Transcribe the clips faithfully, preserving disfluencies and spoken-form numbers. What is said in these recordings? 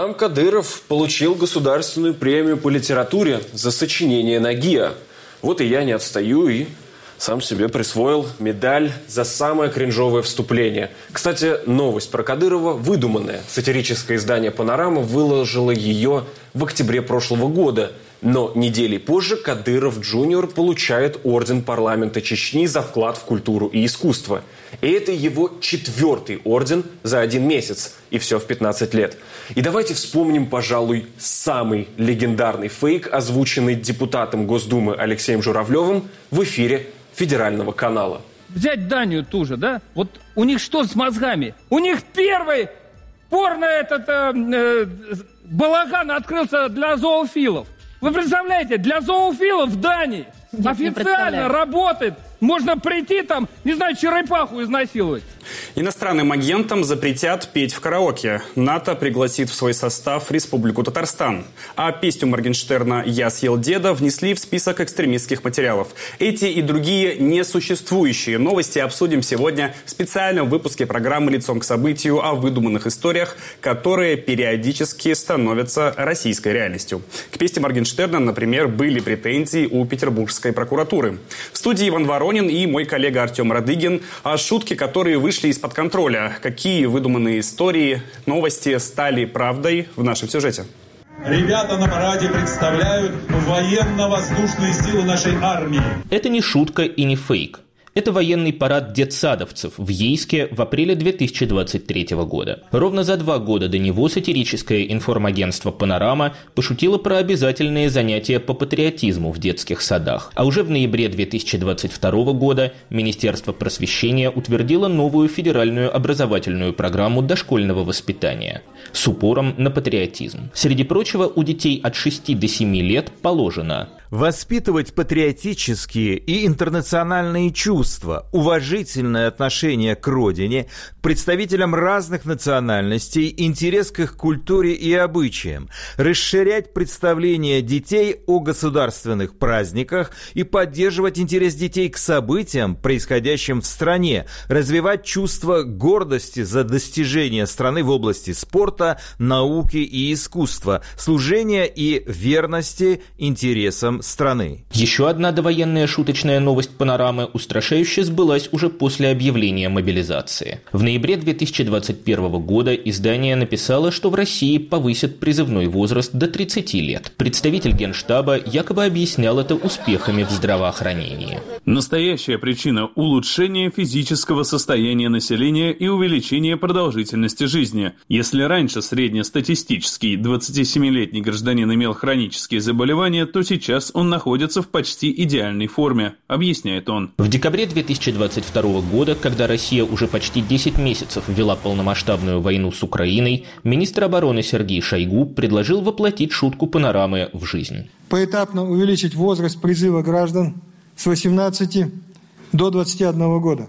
Сам Кадыров получил государственную премию по литературе за сочинение «Нагия». Вот и я не отстаю и сам себе присвоил медаль за самое кринжовое вступление. Кстати, новость про Кадырова выдуманная. Сатирическое издание «Панорама» выложило ее в октябре прошлого года. Но недели позже Кадыров Джуниор получает орден парламента Чечни за вклад в культуру и искусство. И это его четвертый орден за один месяц. И все в пятнадцать лет. И давайте вспомним, пожалуй, самый легендарный фейк, озвученный депутатом Госдумы Алексеем Журавлевым в эфире федерального канала. Взять Данию ту же, да? Вот у них что с мозгами? У них первый порно этот э, э, балаган открылся для зоофилов. Вы представляете, для зоофилов в Дании Нет, официально работает. Можно прийти там, не знаю, черепаху изнасиловать. Иностранным агентам запретят петь в караоке. НАТО пригласит в свой состав Республику Татарстан. А песню Моргенштерна «Я съел деда» внесли в список экстремистских материалов. Эти и другие несуществующие новости обсудим сегодня в специальном выпуске программы «Лицом к событию» о выдуманных историях, которые периодически становятся российской реальностью. К песне Моргенштерна, например, были претензии у петербургской прокуратуры. В студии Иван Воронин и мой коллега Артем Радыгин. А шутки, которые вышли из-под контроля. Какие выдуманные истории, новости стали правдой в нашем сюжете. Ребята на параде представляют военно-воздушные силы нашей армии. Это не шутка и не фейк. Это военный парад детсадовцев в Ейске в апреле две тысячи двадцать третьего года. Ровно за два года до него сатирическое информагентство «Панорама» пошутило про обязательные занятия по патриотизму в детских садах. А уже в ноябре две тысячи двадцать второго года Министерство просвещения утвердило новую федеральную образовательную программу дошкольного воспитания с упором на патриотизм. Среди прочего, у детей от шести до семи лет положено воспитывать патриотические и интернациональные чувства, уважительное отношение к родине, к представителям разных национальностей, интерес к их культуре и обычаям, расширять представления детей о государственных праздниках и поддерживать интерес детей к событиям, происходящим в стране, развивать чувство гордости за достижения страны в области спорта, науки и искусства, служения и верности интересам страны. Еще одна довоенная шуточная новость «Панорамы» устрашающе сбылась уже после объявления мобилизации. В ноябре две тысячи двадцать первого года издание написало, что в России повысят призывной возраст до тридцати лет. Представитель Генштаба якобы объяснял это успехами в здравоохранении. Настоящая причина – улучшение физического состояния населения и увеличение продолжительности жизни. Если раньше среднестатистический двадцатисемилетний гражданин имел хронические заболевания, то сейчас он находится в почти идеальной форме, объясняет он. В декабре две тысячи двадцать второго года, когда Россия уже почти десять месяцев вела полномасштабную войну с Украиной, министр обороны Сергей Шойгу предложил воплотить шутку «Панорамы» в жизнь. Поэтапно увеличить возраст призыва граждан с восемнадцати до двадцати одного года,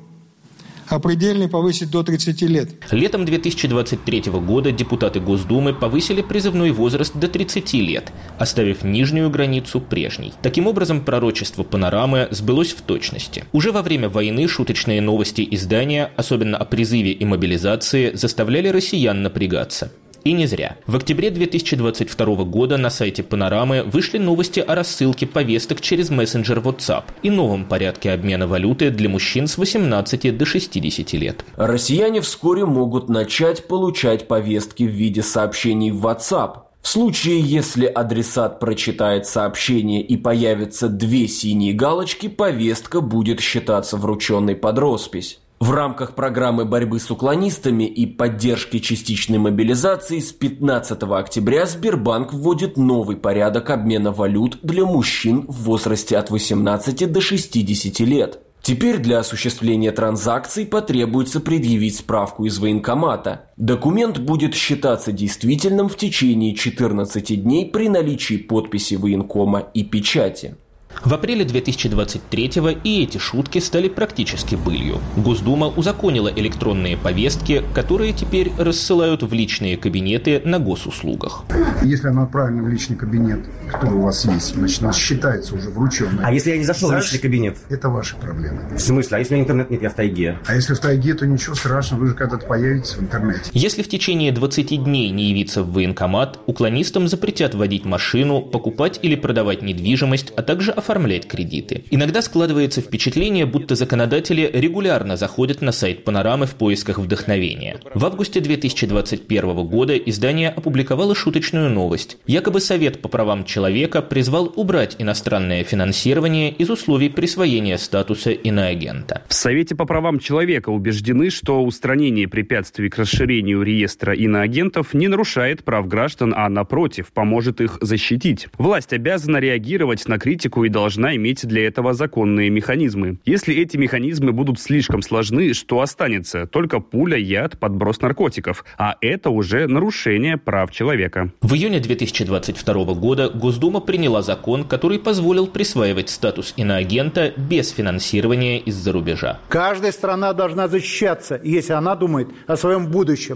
а предельный повысить до тридцати лет. Летом две тысячи двадцать третьего года депутаты Госдумы повысили призывной возраст до тридцати лет, оставив нижнюю границу прежней. Таким образом, пророчество «Панорамы» сбылось в точности. Уже во время войны шуточные новости издания, особенно о призыве и мобилизации, заставляли россиян напрягаться. И не зря. В октябре две тысячи двадцать второго года на сайте «Панорамы» вышли новости о рассылке повесток через мессенджер WhatsApp и новом порядке обмена валюты для мужчин с восемнадцати до шестидесяти лет. Россияне вскоре могут начать получать повестки в виде сообщений в WhatsApp. В случае, если адресат прочитает сообщение и появятся две синие галочки, повестка будет считаться врученной под роспись. В рамках программы борьбы с уклонистами и поддержки частичной мобилизации с пятнадцатого октября Сбербанк вводит новый порядок обмена валют для мужчин в возрасте от восемнадцати до шестидесяти лет. Теперь для осуществления транзакций потребуется предъявить справку из военкомата. Документ будет считаться действительным в течение четырнадцати дней при наличии подписи военкома и печати. В апреле две тысячи двадцать третьего и эти шутки стали практически былью. Госдума узаконила электронные повестки, которые теперь рассылают в личные кабинеты на госуслугах. Если она отправлена в личный кабинет, который у вас есть, значит, она считается уже врученной. А если я не зашел в личный кабинет? Это ваши проблемы. В смысле? А если у меня интернет нет, я в тайге? А если в тайге, то ничего страшного, вы же когда-то появитесь в интернете. Если в течение двадцати дней не явиться в военкомат, уклонистам запретят водить машину, покупать или продавать недвижимость, а также оформлять кредиты. Иногда складывается впечатление, будто законодатели регулярно заходят на сайт «Панорамы» в поисках вдохновения. В августе две тысячи двадцать первого года издание опубликовало шуточную новость. Якобы Совет по правам человека призвал убрать иностранное финансирование из условий присвоения статуса иноагента. В Совете по правам человека убеждены, что устранение препятствий к расширению реестра иноагентов не нарушает прав граждан, а напротив, поможет их защитить. Власть обязана реагировать на критику и должна иметь для этого законные механизмы. Если эти механизмы будут слишком сложны, что останется? Только пуля, яд, подброс наркотиков. А это уже нарушение прав человека. В июне две тысячи двадцать второго года Госдума приняла закон, который позволил присваивать статус иноагента без финансирования из-за рубежа. Каждая страна должна защищаться, если она думает о своем будущем.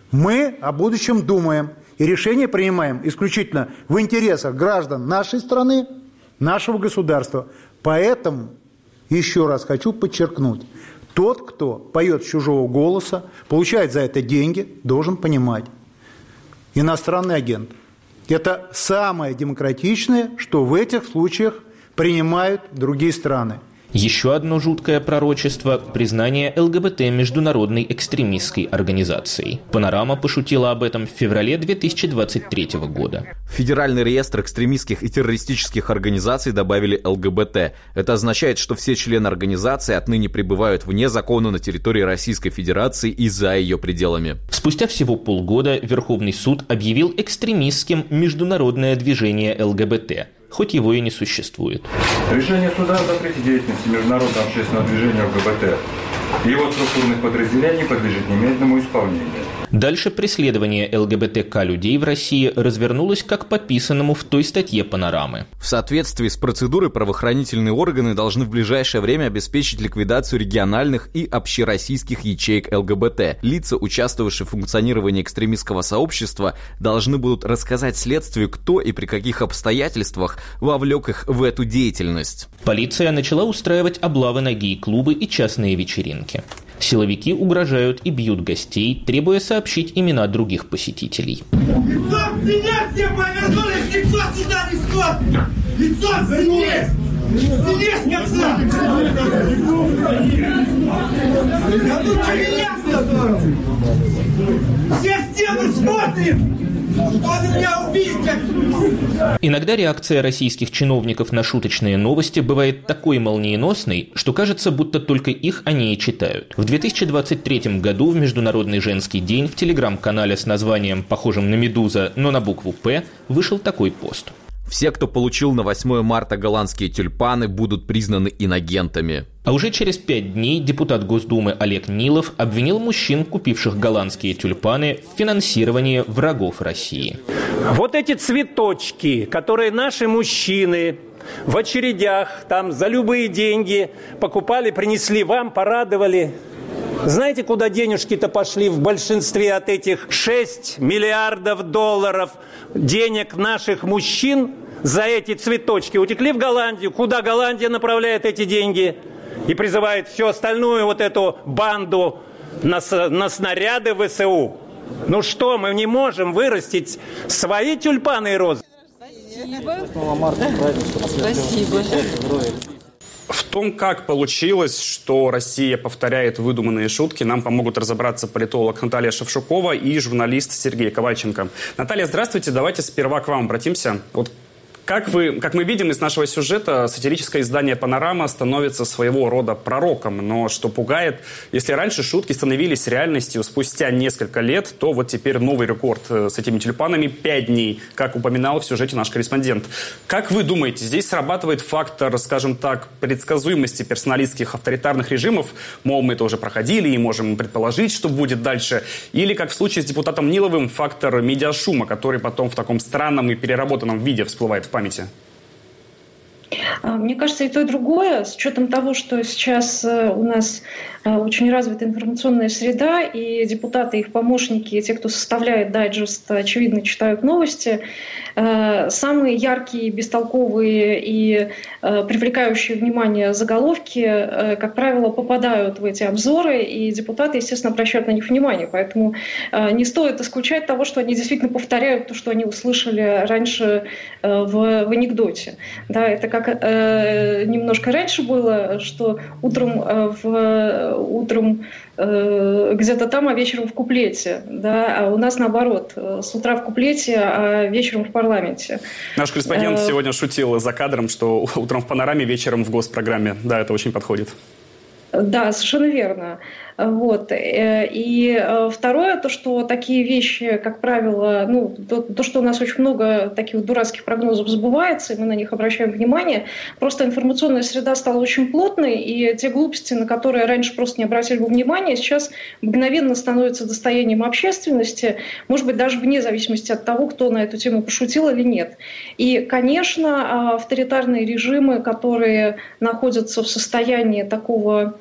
Мы о будущем думаем и решения принимаем исключительно в интересах граждан нашей страны, нашего государства. Поэтому, еще раз хочу подчеркнуть, тот, кто поет с чужого голоса, получает за это деньги, должен понимать. Иностранный агент. Это самое демократичное, что в этих случаях принимают другие страны. Еще одно жуткое пророчество – признание ЛГБТ международной экстремистской организацией. «Панорама» пошутила об этом в феврале две тысячи двадцать третьего года. В Федеральный реестр экстремистских и террористических организаций добавили ЛГБТ. Это означает, что все члены организации отныне пребывают вне закона на территории Российской Федерации и за ее пределами. Спустя всего полгода Верховный суд объявил экстремистским международное движение ЛГБТ, хоть его и не существует. Решение суда о запрете деятельности международного общественного движения ЛГБТ и его структурных подразделений подлежит немедленному исполнению. Дальше преследование ЛГБТК людей в России развернулось как по писанному в той статье «Панорамы». В соответствии с процедурой правоохранительные органы должны в ближайшее время обеспечить ликвидацию региональных и общероссийских ячеек ЛГБТ. Лица, участвовавшие в функционировании экстремистского сообщества, должны будут рассказать следствию, кто и при каких обстоятельствах вовлек их в эту деятельность. Полиция начала устраивать облавы на гей-клубы и частные вечеринки. Силовики угрожают и бьют гостей, требуя сообщить имена других посетителей. Лицом меня все повернулись, никто сюда не смотрит! Лицом вернись! Вернись, конца! Я тут на меня смотрю! Все в стену смотрим! Иногда реакция российских чиновников на шуточные новости бывает такой молниеносной, что кажется, будто только их они и читают. В две тысячи двадцать третьем году в Международный женский день в телеграм-канале с названием, похожим на «Медуза», но на букву «П», вышел такой пост. Все, кто получил на восьмое марта голландские тюльпаны, будут признаны инагентами. А уже через пять дней депутат Госдумы Олег Нилов обвинил мужчин, купивших голландские тюльпаны, в финансировании врагов России. Вот эти цветочки, которые наши мужчины в очередях там за любые деньги покупали, принесли вам, порадовали. Знаете, куда денежки-то пошли в большинстве от этих шесть миллиардов долларов денег наших мужчин за эти цветочки? Утекли в Голландию. Куда Голландия направляет эти деньги? И призывает всю остальную вот эту банду на, на снаряды ВСУ. Ну что, мы не можем вырастить свои тюльпаны и розы? Спасибо. В том, как получилось, что Россия повторяет выдуманные шутки, нам помогут разобраться политолог Наталья Шевчукова и журналист Сергей Ковальченко. Наталья, здравствуйте. Давайте сперва к вам обратимся. Вот как, вы, как мы видим из нашего сюжета, сатирическое издание «Панорама» становится своего рода пророком. Но что пугает, если раньше шутки становились реальностью спустя несколько лет, то вот теперь новый рекорд с этими тюльпанами – пять дней, как упоминал в сюжете наш корреспондент. Как вы думаете, здесь срабатывает фактор, скажем так, предсказуемости персоналистских авторитарных режимов? Мол, мы это уже проходили и можем предположить, что будет дальше. Или, как в случае с депутатом Ниловым, фактор медиашума, который потом в таком странном и переработанном виде всплывает в памяти? Мне кажется, и то, и другое, с учетом того, что сейчас у нас очень развита информационная среда, и депутаты, их помощники, те, кто составляет дайджест, очевидно, читают новости. Самые яркие, бестолковые и привлекающие внимание заголовки, как правило, попадают в эти обзоры, и депутаты, естественно, обращают на них внимание. Поэтому не стоит исключать того, что они действительно повторяют то, что они услышали раньше в, в анекдоте. Да, это как э, немножко раньше было, что утром, э, в, утром э, где-то там, а вечером в куплете. Да, а у нас наоборот, с утра в куплете, а вечером в парламенте. Наш корреспондент э, сегодня шутил за кадром, что утром в панораме, вечером в госпрограмме. Да, это очень подходит. Да, совершенно верно. Вот. И второе, то, что такие вещи, как правило, ну, то, то, что у нас очень много таких дурацких прогнозов сбывается, и мы на них обращаем внимание, просто информационная среда стала очень плотной, и те глупости, на которые раньше просто не обратили бы внимания, сейчас мгновенно становятся достоянием общественности, может быть, даже вне зависимости от того, кто на эту тему пошутил или нет. И, конечно, авторитарные режимы, которые находятся в состоянии такого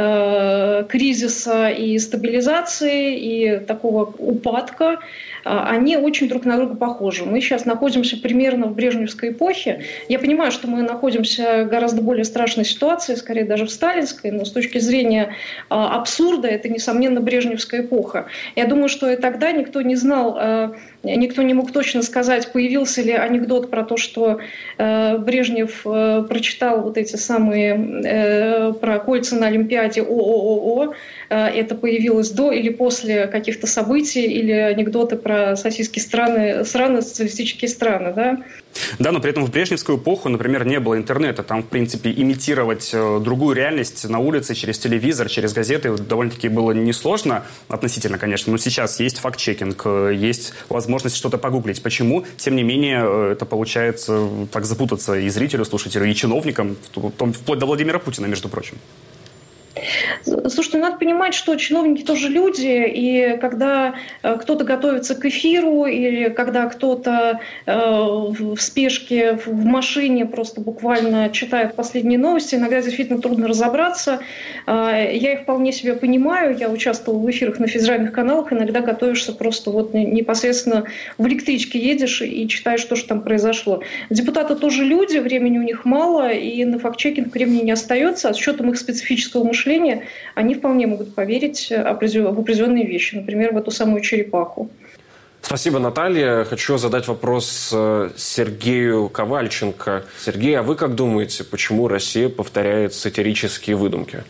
кризиса и стабилизации, и такого упадка, они очень друг на друга похожи. Мы сейчас находимся примерно в брежневской эпохе. Я понимаю, что мы находимся в гораздо более страшной ситуации, скорее даже в сталинской, но с точки зрения абсурда это, несомненно, брежневская эпоха. Я думаю, что и тогда никто не знал, никто не мог точно сказать, появился ли анекдот про то, что Брежнев прочитал вот эти самые про кольца на Олимпиаде ООО. Это появилось до или после каких-то событий, или анекдоты про сосиски страны, страны, социалистические страны, да? Да, но при этом в брежневскую эпоху, например, не было интернета. Там, в принципе, имитировать другую реальность на улице через телевизор, через газеты довольно-таки было несложно, относительно, конечно. Но сейчас есть факт-чекинг, есть возможность что-то погуглить. Почему, тем не менее, это получается так запутаться и зрителю, слушателю, и чиновникам, вплоть до Владимира Путина, между прочим? Слушайте, надо понимать, что чиновники тоже люди, и когда кто-то готовится к эфиру, или когда кто-то э, в спешке в машине просто буквально читает последние новости, иногда действительно трудно разобраться. Э, я их вполне себе понимаю, я участвовала в эфирах на федеральных каналах, иногда готовишься просто вот непосредственно в электричке едешь и читаешь то, что там произошло. Депутаты тоже люди, времени у них мало, и на факт-чекинг времени не остается, а с учетом их специфического мышления они вполне могут поверить в определенные вещи, например, в эту самую черепаху. Спасибо, Наталья. Хочу задать вопрос Сергею Ковальченко. Сергей, а вы как думаете, почему Россия повторяет сатирические выдумки?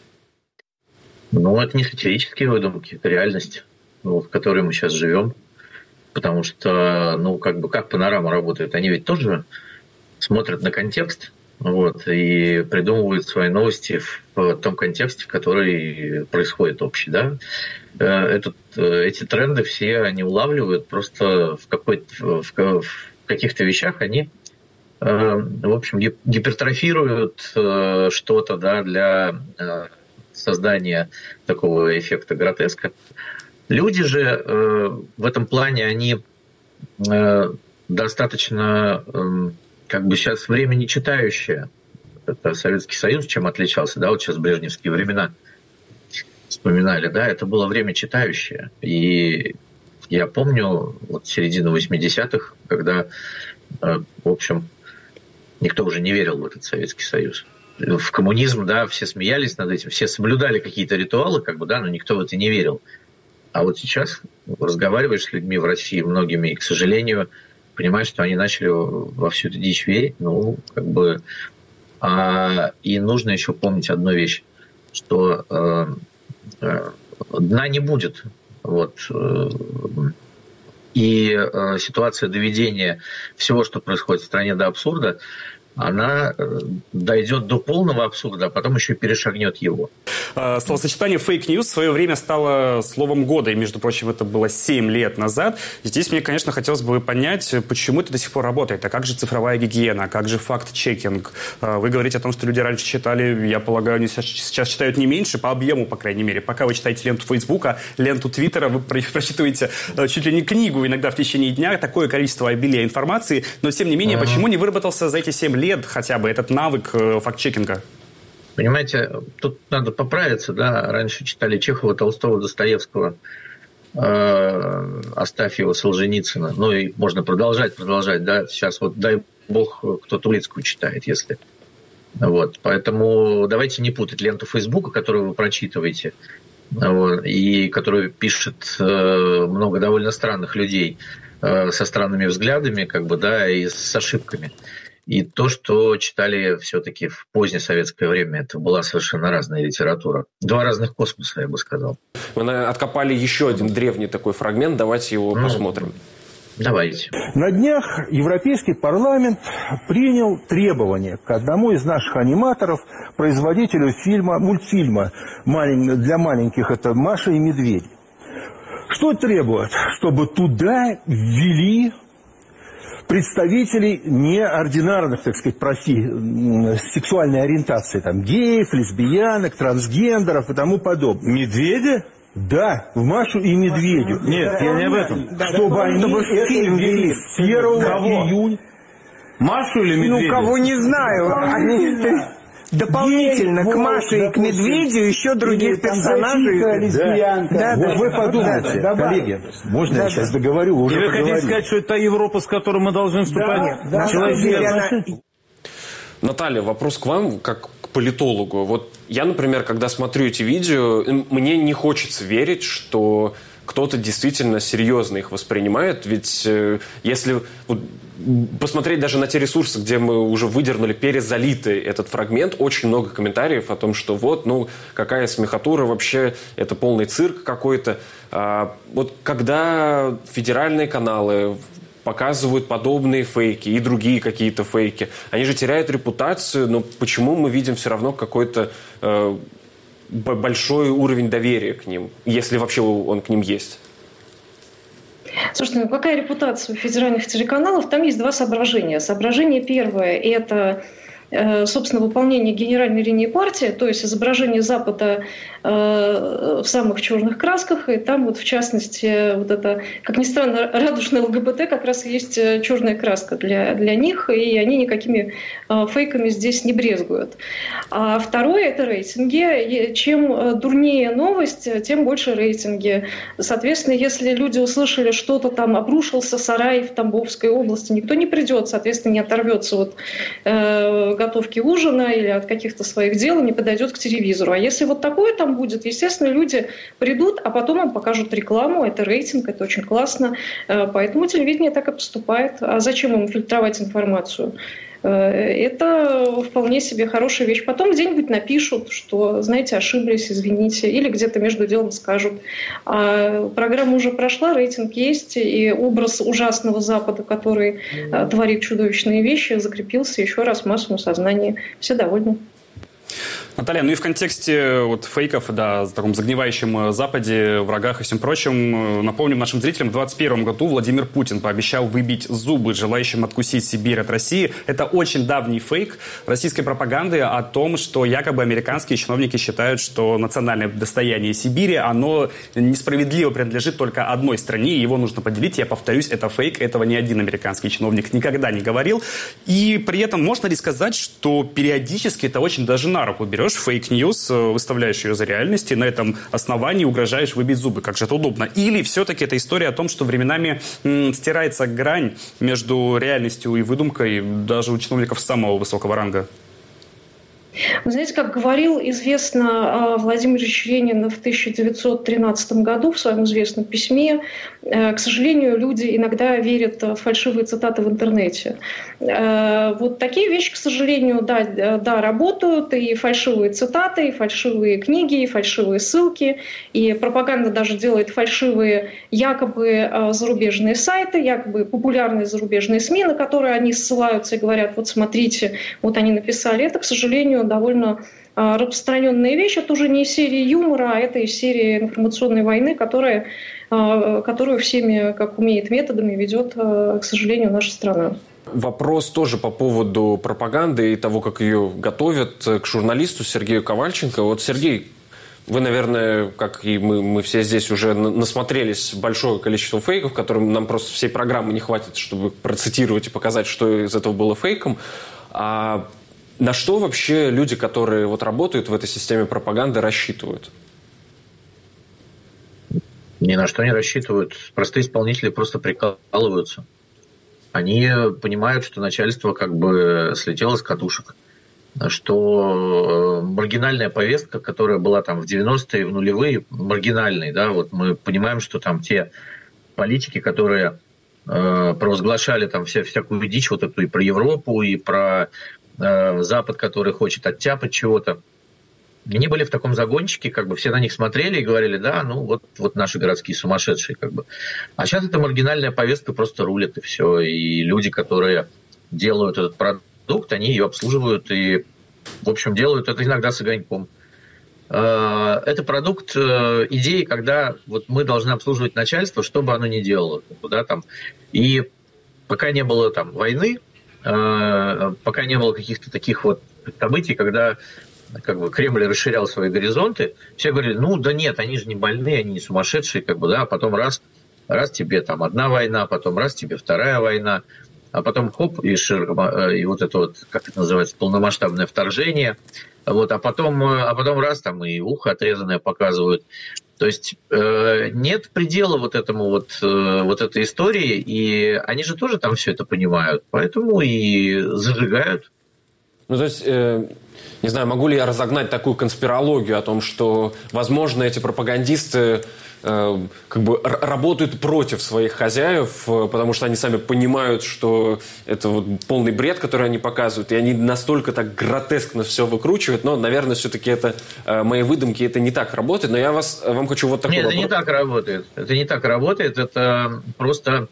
Ну, это не сатирические выдумки, это реальность, ну, в которой мы сейчас живем. Потому что, ну, как бы, как панорама работает? Они ведь тоже смотрят на контекст. Вот, и придумывают свои новости в том контексте, в который происходит общий. Да? Этот, эти тренды все они улавливают, просто в, какой-то, в, в каких-то вещах они, в общем, гипертрофируют что-то, да, для создания такого эффекта гротеска. Люди же в этом плане, они достаточно... как бы сейчас время не читающее. Это Советский Союз чем отличался, да, вот сейчас брежневские времена вспоминали, да, это было время читающее. И я помню вот середину восьмидесятых, когда, в общем, никто уже не верил в этот Советский Союз. В коммунизм, да, все смеялись над этим, все соблюдали какие-то ритуалы, как бы, да, но никто в это не верил. А вот сейчас разговариваешь с людьми в России, многими, и, к сожалению, понимаешь, что они начали во всю эту дичь верить, ну, как бы... А, и нужно еще помнить одну вещь, что э, э, дна не будет. Вот. Э, и э, ситуация доведения всего, что происходит в стране, до абсурда, она дойдет до полного абсурда, а потом еще и перешагнет его. Словосочетание «фейк-ньюс» в свое время стало словом года, и, между прочим, это было семь лет назад. И здесь мне, конечно, хотелось бы понять, почему это до сих пор работает. А как же цифровая гигиена, а как же факт-чекинг? Вы говорите о том, что люди раньше читали, я полагаю, они сейчас читают не меньше, по объему, по крайней мере. Пока вы читаете ленту Фейсбука, ленту Твиттера, вы прочитываете чуть ли не книгу иногда в течение дня, такое количество обилия информации. Но, тем не менее, почему не выработался за эти семь лет лет хотя бы этот навык факт-чекинга? Понимаете, тут надо поправиться, да, раньше читали Чехова, Толстого, Достоевского, э, Астафьева, Солженицына, ну и можно продолжать, продолжать, да, сейчас вот дай бог кто Турецкую читает, если... Вот, поэтому давайте не путать ленту Фейсбука, которую вы прочитываете, вот, и которую пишет э, много довольно странных людей э, со странными взглядами, как бы, да, и с ошибками. И то, что читали все-таки в позднее советское время, это была совершенно разная литература. Два разных космоса, я бы сказал. Мы откопали еще один древний такой фрагмент, давайте его ну, посмотрим. Давайте. На днях Европейский парламент принял требования к одному из наших аниматоров, производителю фильма, мультфильма для маленьких, это «Маша и медведь». Что требует? Чтобы туда ввели представителей неординарных, так сказать, профи, сексуальной ориентации, там, геев, лесбиянок, трансгендеров и тому подобное. Медведя? Да, в «Машу и медведю». Нет, я не об этом. Чтобы они это ввели с первого июня. Машу или медведя? Ну, кого не знаю. Они... Дополнительно к Маше и к Медведю еще других персонажей. Да. Да, да, вот вы подумайте, да, коллеги, можно да, я сейчас договорю? Вы уже хотите сказать, что это та Европа, с которой мы должны вступать да, в человеческие да. Наталья, вопрос к вам, как к политологу. Вот я, например, когда смотрю эти видео, мне не хочется верить, что кто-то действительно серьезно их воспринимает. Ведь э, если вот, посмотреть даже на те ресурсы, где мы уже выдернули перезалитый этот фрагмент, очень много комментариев о том, что вот, ну, какая смехотура вообще, это полный цирк какой-то. А, вот когда федеральные каналы показывают подобные фейки и другие какие-то фейки, они же теряют репутацию, но почему мы видим все равно какой-то э, большой уровень доверия к ним, если вообще он к ним есть? Слушайте, ну какая репутация у федеральных телеканалов? Там есть два соображения. Соображение первое – это, собственно, выполнение генеральной линии партии, то есть изображение Запада в самых черных красках, и там вот в частности вот это, как ни странно, радужное ЛГБТ как раз и есть черная краска для, для них, и они никакими фейками здесь не брезгуют. А второе – это рейтинги. Чем дурнее новость, тем больше рейтинги. Соответственно, если люди услышали, что-то там обрушился сарай в Тамбовской области, никто не придет, соответственно, не оторвется от э, готовки ужина или от каких-то своих дел, не подойдет к телевизору. А если вот такое там будет, естественно, люди придут, а потом им покажут рекламу, это рейтинг, это очень классно. Поэтому телевидение так и поступает. А зачем им фильтровать информацию? Это вполне себе хорошая вещь. Потом где-нибудь напишут, что, знаете, ошиблись, извините, или где-то между делом скажут. А программа уже прошла, рейтинг есть, и образ ужасного Запада, который творит чудовищные вещи, закрепился еще раз в массовом сознании. Все довольны. Наталья, ну и в контексте вот фейков, да, о таком загнивающем Западе, врагах и всем прочем, напомним нашим зрителям, в двадцать первом году Владимир Путин пообещал выбить зубы желающим откусить Сибирь от России. Это очень давний фейк российской пропаганды о том, что якобы американские чиновники считают, что национальное достояние Сибири, оно несправедливо принадлежит только одной стране, и его нужно поделить. Я повторюсь, это фейк, этого ни один американский чиновник никогда не говорил. И при этом можно ли сказать, что периодически это очень даже на руку берешь фейк-ньюс, выставляешь ее за реальность, и на этом основании угрожаешь выбить зубы. Как же это удобно? Или все-таки это история о том, что временами м, стирается грань между реальностью и выдумкой даже у чиновников самого высокого ранга? Вы знаете, как говорил известно Владимир Ильич Ленин в тысяча девятьсот тринадцатом году в своем известном письме, к сожалению, люди иногда верят в фальшивые цитаты в интернете. Вот такие вещи, к сожалению, да, да, работают, и фальшивые цитаты, и фальшивые книги, и фальшивые ссылки, и пропаганда даже делает фальшивые якобы зарубежные сайты, якобы популярные зарубежные СМИ, на которые они ссылаются и говорят, вот смотрите, вот они написали. Это, к сожалению, довольно распространенная вещь. Это уже не из серии юмора, а это из серии информационной войны, которая, которую всеми, как умеет, методами ведет, к сожалению, наша страна. Вопрос тоже по поводу пропаганды и того, как ее готовят, к журналисту Сергею Ковальченко. Вот, Сергей, вы, наверное, как и мы, мы все здесь уже насмотрелись большое количество фейков, которым нам просто всей программы не хватит, чтобы процитировать и показать, что из этого было фейком. А на что вообще люди, которые вот работают в этой системе пропаганды, рассчитывают? Ни на что не рассчитывают. Простые исполнители просто прикалываются. Они понимают, что начальство как бы слетело с катушек. Что маргинальная повестка, которая была там в девяностые, в нулевые, маргинальной, да, вот мы понимаем, что там те политики, которые э, провозглашали там вся, всякую дичь, вот эту и про Европу, и про э, Запад, который хочет оттяпать чего-то, они были в таком загончике, как бы все на них смотрели и говорили, да, ну вот, вот наши городские сумасшедшие, как бы. А сейчас эта маргинальная повестка просто рулит, и все. И люди, которые делают этот продукт, они ее обслуживают и, в общем, делают это иногда с огоньком. Это продукт идеи, когда вот мы должны обслуживать начальство, что бы оно ни делало. Да, там. И пока не было там войны, пока не было каких-то таких вот событий, когда как бы Кремль расширял свои горизонты, все говорили, ну да нет, они же не больные, они не сумасшедшие, как бы, да, а потом раз, раз тебе там одна война, потом раз тебе вторая война, а потом хоп, и, шир, и вот это вот, как это называется, полномасштабное вторжение, вот, а потом, а потом раз там и ухо отрезанное показывают. То есть э, нет предела вот этому вот, э, вот этой истории, и они же тоже там все это понимают, поэтому и зажигают. Ну, то есть, э, не знаю, могу ли я разогнать такую конспирологию о том, что, возможно, эти пропагандисты э, как бы р- работают против своих хозяев, э, потому что они сами понимают, что это вот полный бред, который они показывают, и они настолько так гротескно все выкручивают, но, наверное, все-таки это э, мои выдумки, это не так работает, но я вас, вам хочу вот такой Нет, вопрос. это не так работает, это не так работает, это просто...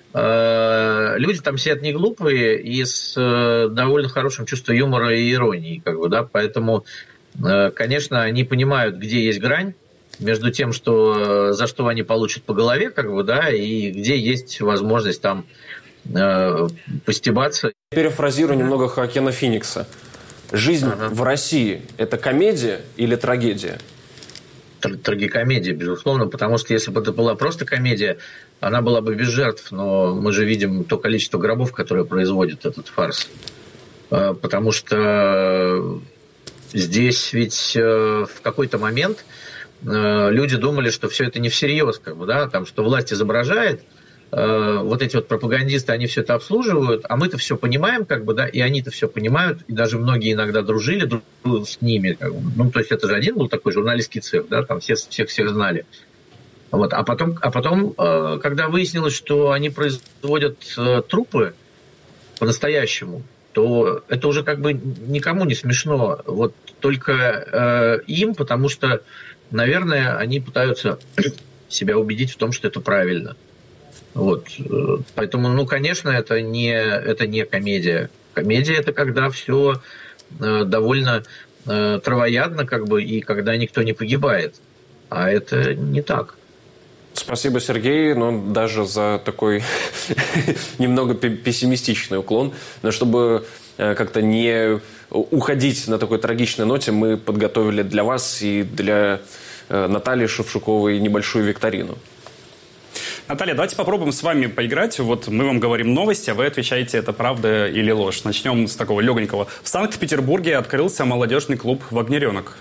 Люди там сидят не глупые и с довольно хорошим чувством юмора и иронии, как бы, да, поэтому, конечно, они понимают, где есть грань между тем, что за что они получат по голове, как бы, да, и где есть возможность там э, постебаться. Перефразирую немного Хоакина Феникса. Жизнь ага. в России – это комедия или трагедия? Трагикомедия, безусловно, потому что если бы это была просто комедия, она была бы без жертв, но мы же видим то количество гробов, которое производит этот фарс. Потому что здесь ведь в какой-то момент люди думали, что все это не всерьез, как бы, да, там, что власть изображает, вот эти вот пропагандисты, они все это обслуживают, а мы-то все понимаем, как бы, да, и они-то все понимают, и даже многие иногда дружили друг с ними, как бы. Ну, то есть это же один был такой журналистский цех, да, там все, всех всех знали. Вот. А потом, а потом, когда выяснилось, что они производят трупы по-настоящему, то это уже как бы никому не смешно, вот только им, потому что, наверное, они пытаются себя убедить в том, что это правильно. Вот. Поэтому, ну, конечно, это не, это не комедия. Комедия – это когда все довольно травоядно, как бы, и когда никто не погибает. А это не так. Спасибо, Сергей, но даже за такой немного пессимистичный уклон. Но чтобы как-то не уходить на такой трагичной ноте, мы подготовили для вас и для Натальи Шевчуковой небольшую викторину. Наталья, давайте попробуем с вами поиграть. Вот мы вам говорим новости, а вы отвечаете, это правда или ложь. Начнем с такого легонького. В Санкт-Петербурге открылся молодежный клуб «Вагнеренок».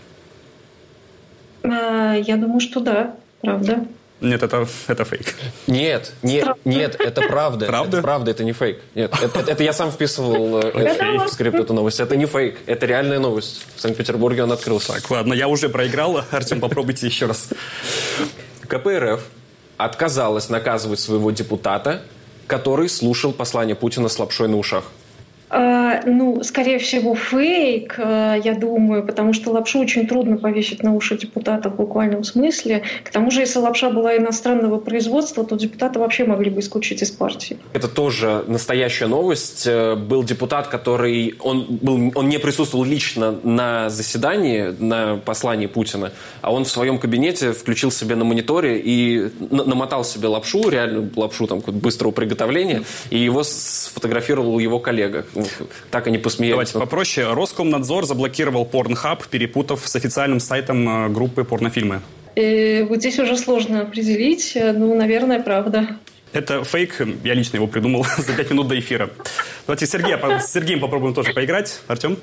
А, я думаю, что да, правда. Нет, это, это фейк. Нет, нет, нет, это правда. Правда? Это правда, это не фейк. Нет, это, это, это я сам вписывал okay. в скрипт эту новость. Это не фейк, это реальная новость. В Санкт-Петербурге он открылся. Так, ладно, я уже проиграл. Артем, попробуйте еще раз. ка пэ эр эф отказалась наказывать своего депутата, который слушал послание Путина с лапшой на ушах. А, ну, скорее всего, фейк, я думаю, потому что лапшу очень трудно повесить на уши депутата в буквальном смысле. К тому же, если лапша была иностранного производства, то депутата вообще могли бы исключить из партии. Это тоже настоящая новость. Был депутат, который... Он, был, он не присутствовал лично на заседании, на послании Путина, а он в своем кабинете включил себе на мониторе и намотал себе лапшу, реальную лапшу там, быстрого приготовления, и его сфотографировал его коллега. Так они посмеялись. Давайте попроще. Роскомнадзор заблокировал Pornhub, перепутав с официальным сайтом группы порнофильмы. И вот здесь уже сложно определить. Ну, наверное, правда. Это фейк, я лично его придумал за пять минут до эфира. Давайте Сергей, с Сергеем попробуем тоже поиграть. Артем?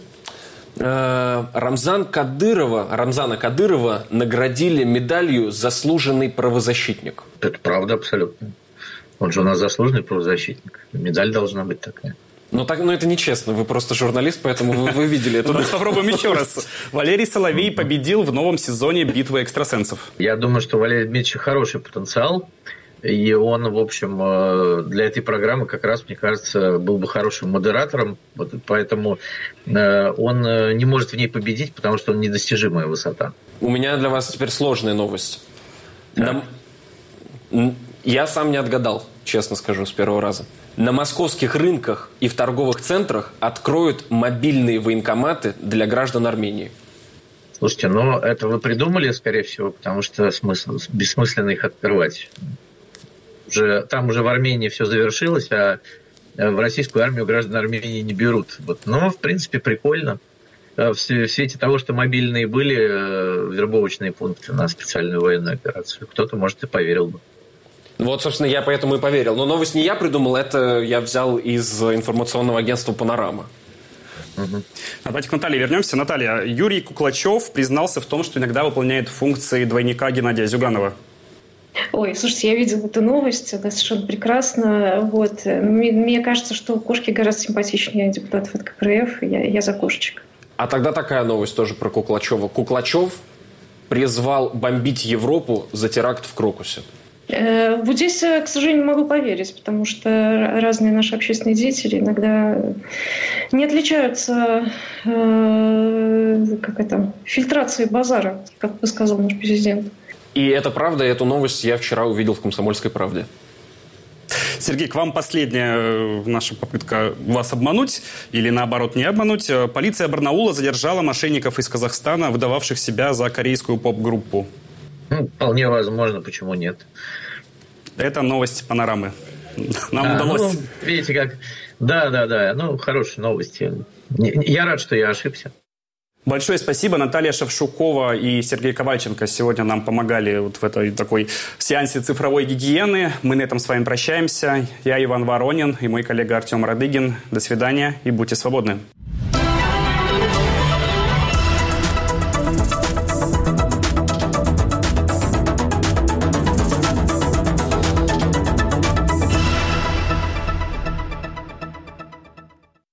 Рамзан Кадырова, Рамзана Кадырова наградили медалью «Заслуженный правозащитник». Это правда абсолютно. Он же у нас заслуженный правозащитник. Медаль должна быть такая. Ну, так, ну это нечестно, вы просто журналист, поэтому вы, вы видели это. Попробуем еще раз. Валерий Соловей победил в новом сезоне «Битвы экстрасенсов». Я думаю, что у Валерия Дмитриевича хороший потенциал. И он, в общем, для этой программы как раз, мне кажется, был бы хорошим модератором. Вот, поэтому он не может в ней победить, потому что он недостижимая высота. У меня для вас теперь сложная новость. Да. На... Я сам не отгадал, честно скажу, с первого раза. На московских рынках и в торговых центрах откроют мобильные военкоматы для граждан Армении. Слушайте, ну это вы придумали, скорее всего, потому что смысл, бессмысленно их открывать. Уже, там уже в Армении все завершилось, а в российскую армию граждан Армении не берут. Вот. Но, в принципе, прикольно. В свете того, что мобильные были вербовочные пункты на специальную военную операцию, кто-то, может, и поверил бы. Вот, собственно, я поэтому и поверил. Но новость не я придумал, это я взял из информационного агентства «Панорама». Угу. Давайте к Наталье вернемся. Наталья, Юрий Куклачев признался в том, что иногда выполняет функции двойника Геннадия Зюганова. Ой, слушайте, я видела эту новость, это совершенно прекрасно. Вот. Мне, мне кажется, что кошки гораздо симпатичнее депутатов от ка пэ эр эф, я, я за кошечек. А тогда такая новость тоже про Куклачева. Куклачев призвал бомбить Европу за теракт в Крокусе. Вот здесь, к сожалению, могу поверить, потому что разные наши общественные деятели иногда не отличаются э, как это, фильтрацией базара, как бы сказал наш президент. И это правда, эту новость я вчера увидел в «Комсомольской правде». Сергей, к вам последняя наша попытка вас обмануть или, наоборот, не обмануть. Полиция Барнаула задержала мошенников из Казахстана, выдававших себя за корейскую поп-группу. Ну, вполне возможно, почему нет. Это новость «Панорамы». Нам а, удалось. Ну, видите, как... Да, да, да. Ну, хорошие новости. Я рад, что я ошибся. Большое спасибо. Наталья Шевшукова и Сергей Ковальченко сегодня нам помогали вот в этой такой сеансе цифровой гигиены. Мы на этом с вами прощаемся. Я Иван Воронин и мой коллега Артем Радыгин. До свидания и будьте свободны.